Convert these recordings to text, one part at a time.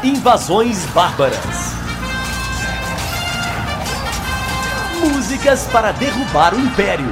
Invasões Bárbaras. Músicas para derrubar o Império.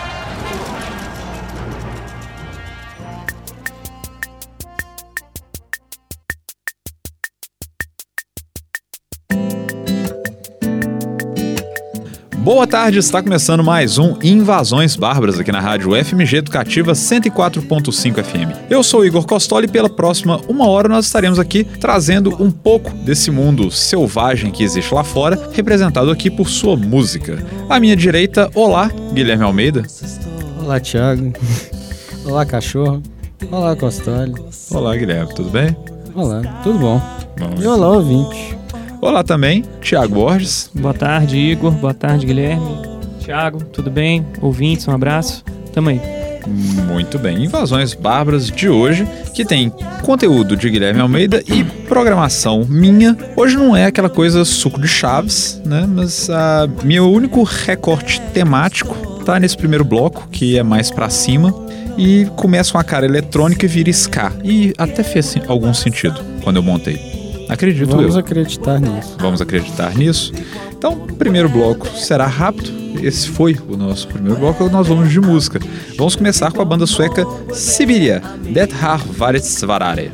Boa tarde, está começando mais um Invasões Bárbaras aqui na Rádio FMG Educativa 104.5 FM. Eu sou o Igor Costoli e pela próxima uma hora nós estaremos aqui trazendo um pouco desse mundo selvagem que existe lá fora, representado aqui por sua música. À minha direita, olá, Guilherme Almeida. Olá, Thiago. Olá, cachorro. Olá, Costoli. Olá, Guilherme, tudo bem? Olá, tudo bom? E olá, ouvinte. Olá também, Thiago Borges. Boa tarde, Igor. Boa tarde, Guilherme. Thiago, tudo bem? Ouvintes, um abraço. Tamo aí. Muito bem. Invasões Bárbaras de hoje, que tem conteúdo de Guilherme Almeida e programação minha. Hoje não é aquela coisa suco de chaves, né? Mas meu único recorte temático tá nesse primeiro bloco, que é mais pra cima. E começa com a cara eletrônica e vira ska. E até fez algum sentido quando eu montei. Vamos acreditar nisso. Vamos acreditar nisso. Então, o primeiro bloco será rápido. Esse foi o nosso primeiro bloco. Nós vamos de música. Vamos começar com a banda sueca Sibiria, Det har varit svårare.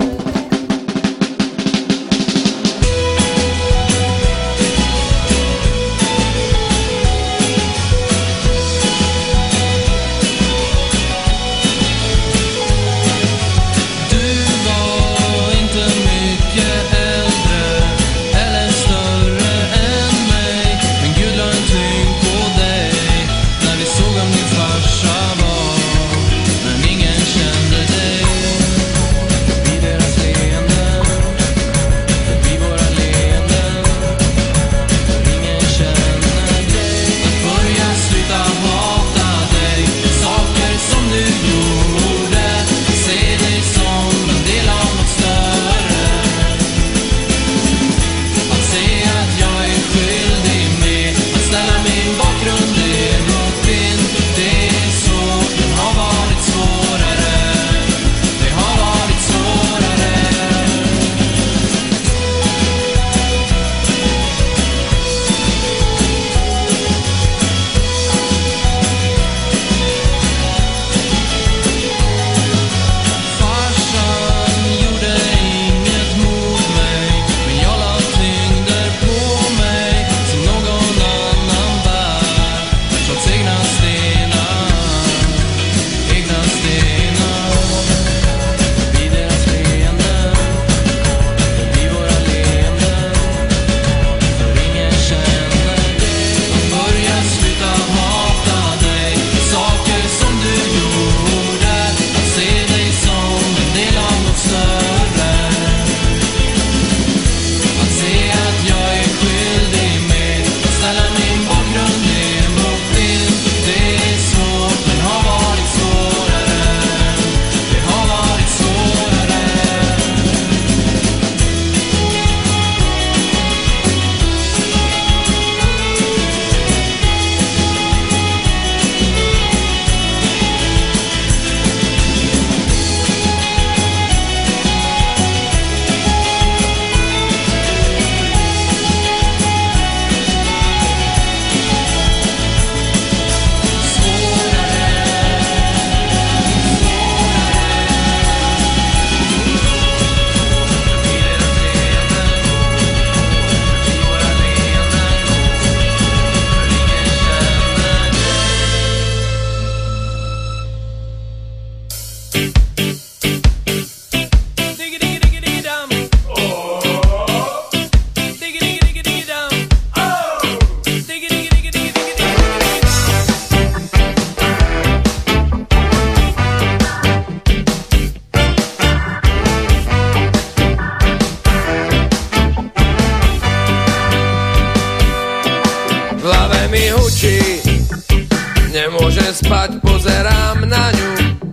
Nemôžem spať, pozerám na ňu.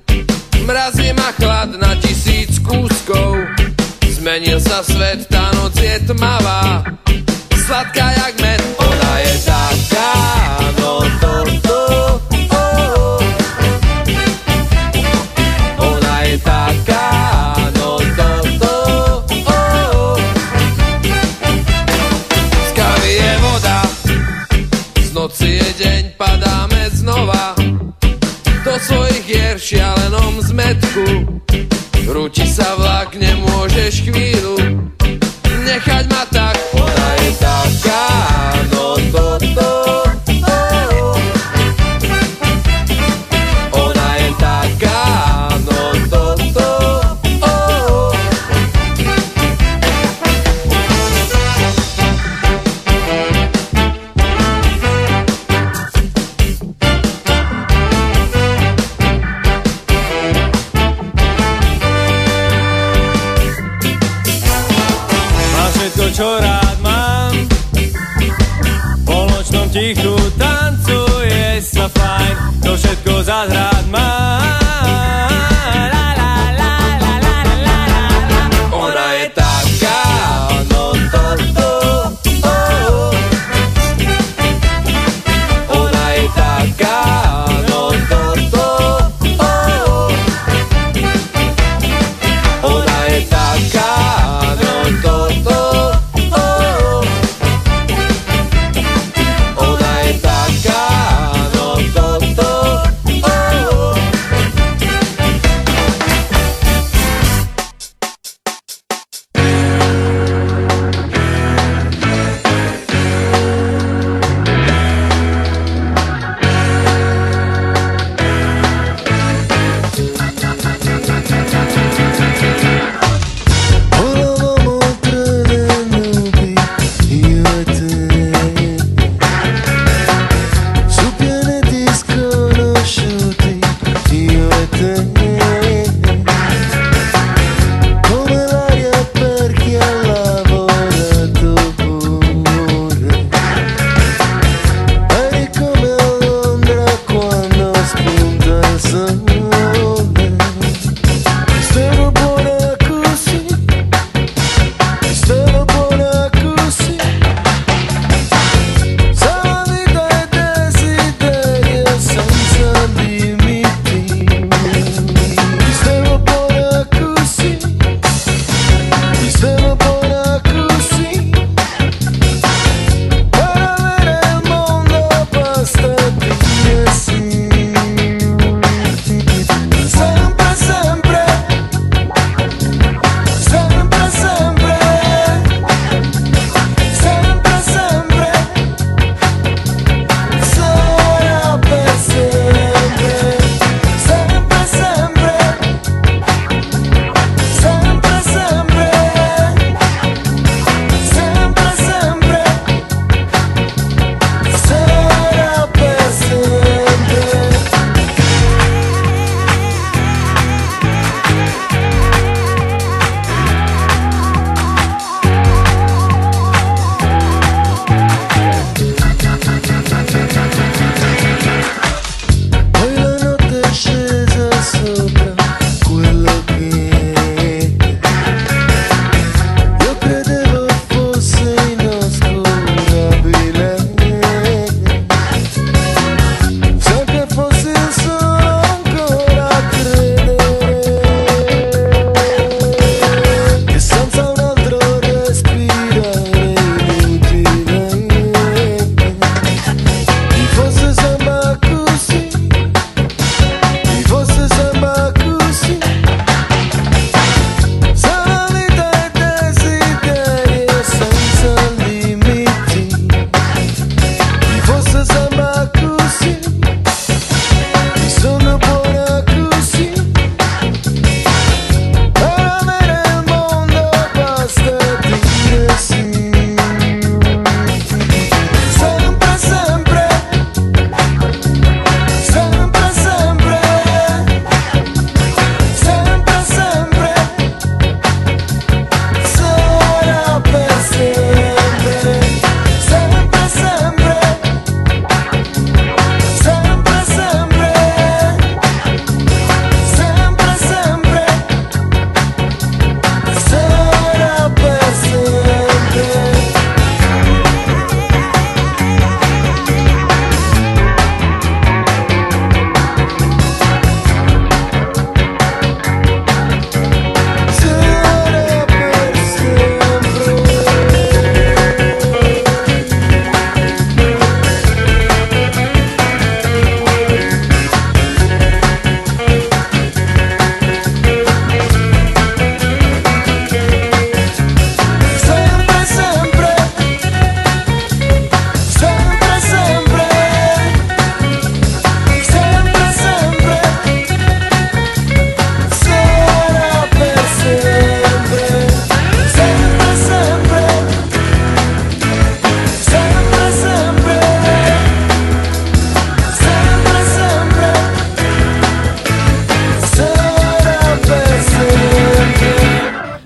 Mrazí ma chlad na 1000 kúskov. Zmenil sa svet, tá noc je tmavá, sladká jak med. Ona je taká, no to. Ona je taká, no to. za vlak nemôžeš chvíľu nechať ma tak. Ona je taká, no toto. Ona je taká, no toto. Čo rád mám, v polnočnom tichu tancuje sa fajn, to všetko za rád mám. Ona je taká, no toto. Ona je taká, no toto. Ona je taká, no toto. Ona je taká, no toto.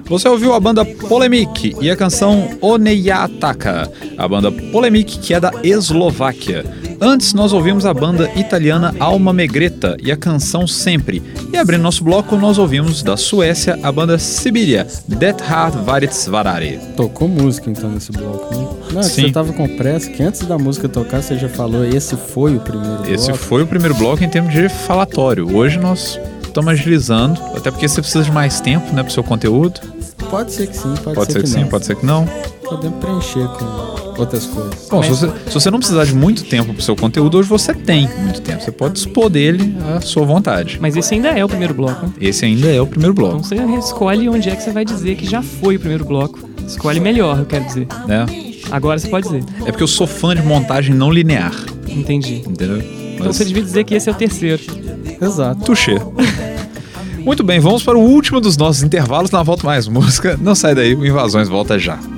Você ouviu a banda Polemic e a canção Oneyataka, a banda Polemic que é da Eslováquia. Antes nós ouvimos a banda italiana Alma Megreta e a canção Sempre. E abrindo nosso bloco nós ouvimos da Suécia a banda Sibiria, Det har varit svarare. Tocou música então nesse bloco, né? Não, Sim. Você tava com pressa, que antes da música tocar você já falou, esse foi o primeiro bloco. Esse foi o primeiro bloco em termos de falatório. Hoje nós estamos agilizando, até porque você precisa de mais tempo, né, pro seu conteúdo. Pode ser que sim, Pode ser que sim, não. pode ser que não. Podemos preencher com outras coisas. Bom, se você não precisar de muito tempo pro seu conteúdo, hoje você tem muito tempo. Você pode dispor dele à sua vontade. Mas esse ainda é o primeiro bloco, né? Esse ainda é o primeiro bloco, Então você escolhe onde é que você vai dizer que já foi o primeiro bloco. Escolhe melhor, eu quero dizer. né? Agora você pode dizer. É porque eu sou fã de montagem não linear, Entendi. entendeu? Então você devia dizer que esse é o terceiro. Exato. Touché. Muito bem, vamos para o último dos nossos intervalos. Na volta mais música. Não sai daí, o Invasões volta já.